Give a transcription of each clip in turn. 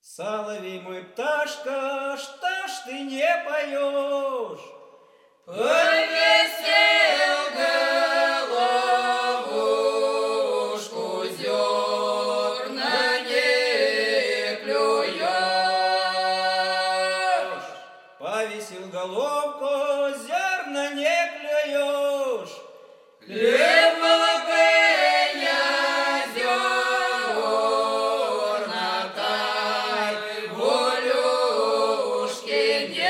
Соловей мой, пташка, что ж ты не поешь? Повесил головушку, зерна не клюешь. Повесил головку, зерна не клюешь. Клевала бы я зерна, тай волюшки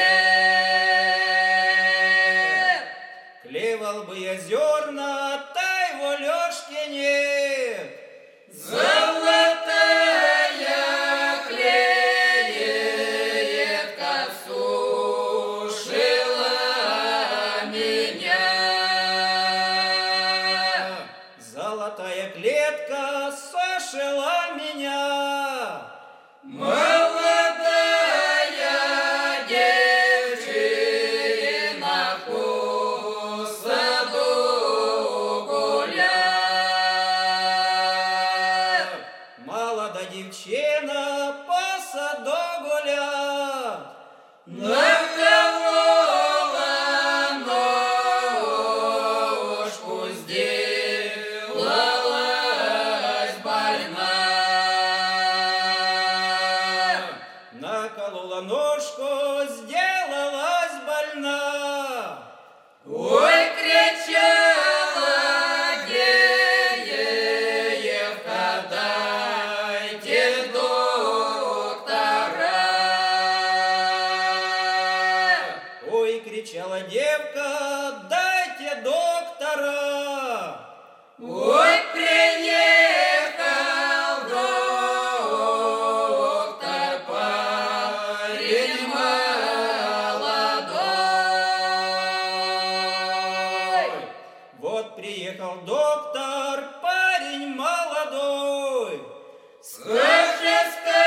нет. Клевал бы я зерна, тай волешки нет. Золотая клеетка сушила меня. Золотая клетка сошила меня. Молодая девчина по саду гуляет. Молода девчина по саду гулят. Наколола ножку, сделалась больна. Наколола ножку, сделалась больна. Ой, кричала Деевка, дайте доктора. Ой, кричала девка, дайте доктора. Ой, приехал доктор, парень молодой. Вот приехал доктор, парень молодой. Скажи,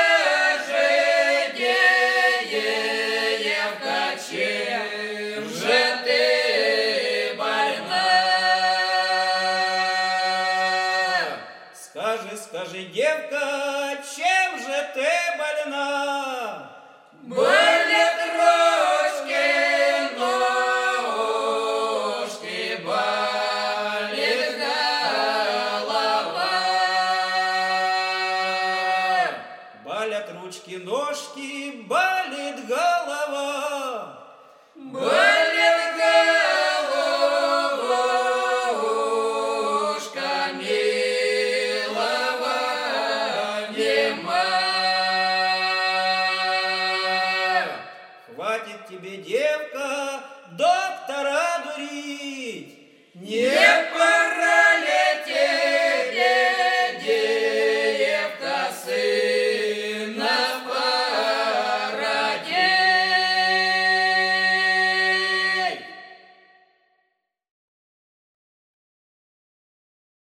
Деевка, чем же ты больна? Скажи, девка, чем же ты больна? Болят ручки, ножки, болит голова. Болят ручки, ножки, болит голова. Болит